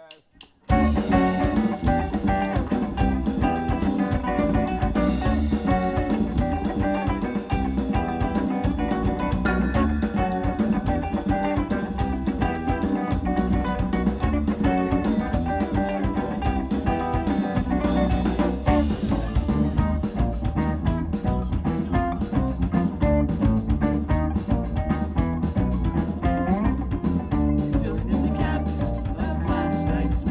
Filling in the gaps of last night's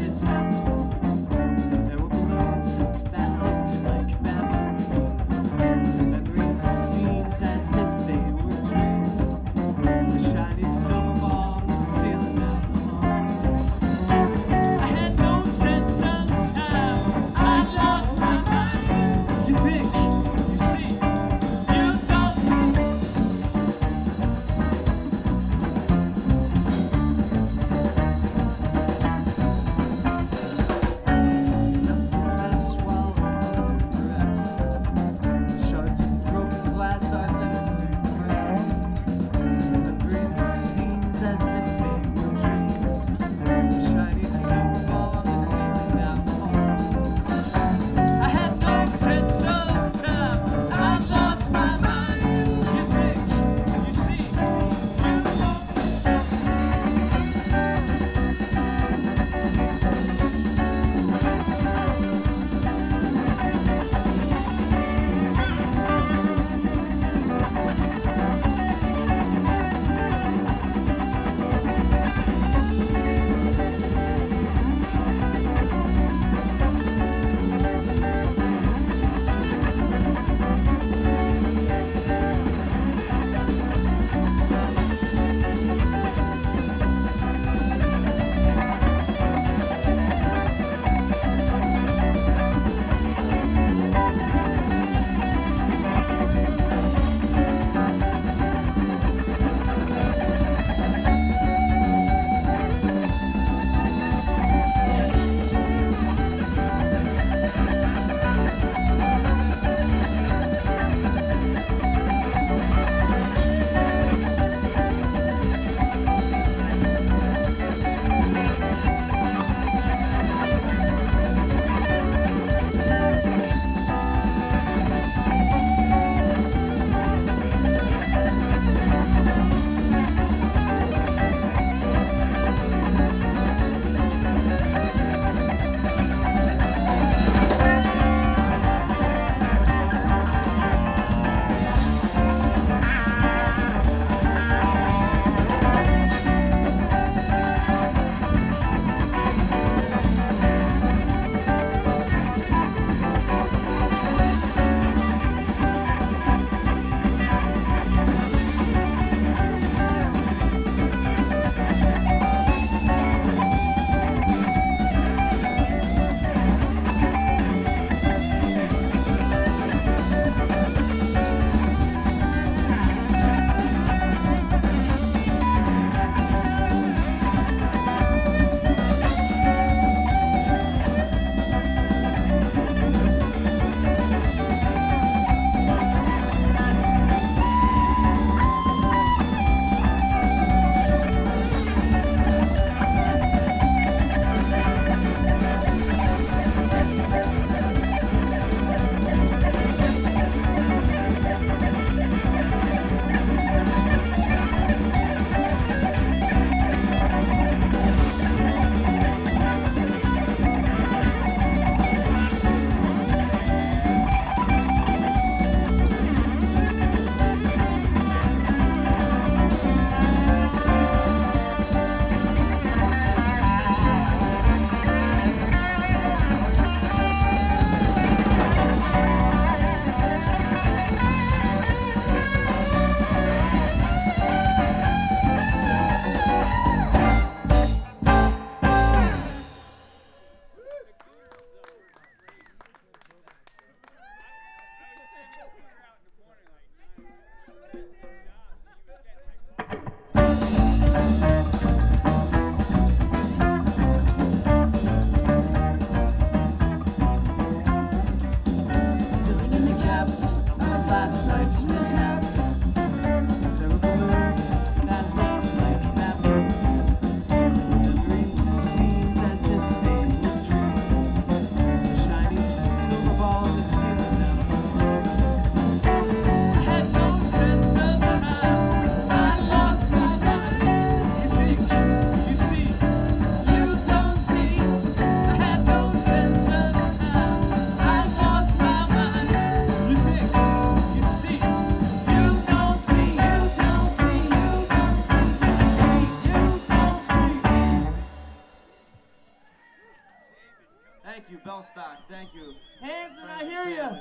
you, Bellstock. Thank you. Hanson, I hear you.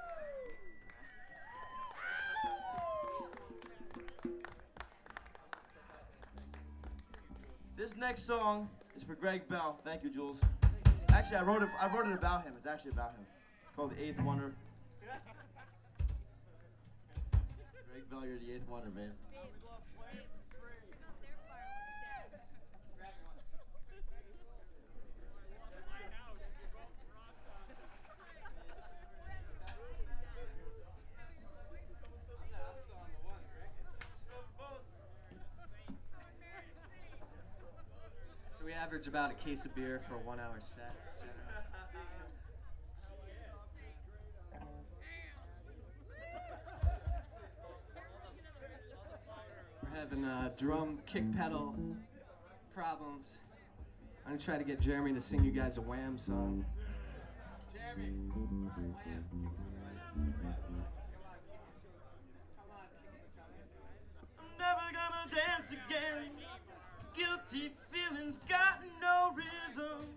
This next song is for Greg Bell. Thank you, Jules. Actually, I wrote it about him. It's actually about him. It's called The Eighth Wonder. Greg Bell, you're the eighth wonder, man. So we average about a case of beer for a 1 hour set. We're having drum kick pedal problems. I'm gonna try to get Jeremy to sing you guys a Wham song. Jeremy, Wham. I'm never gonna dance again. Guilty feelings got no rhythm.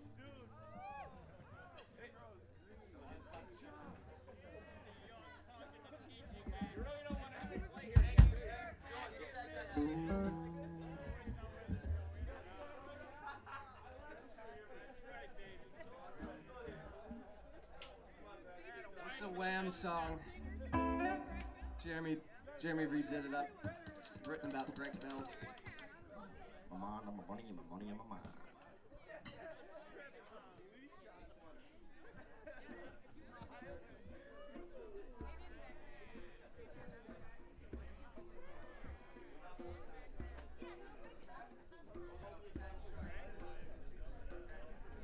It's a Wham song. Jeremy redid it up. Written about Greg Bell. My money, my money, my money, my mind.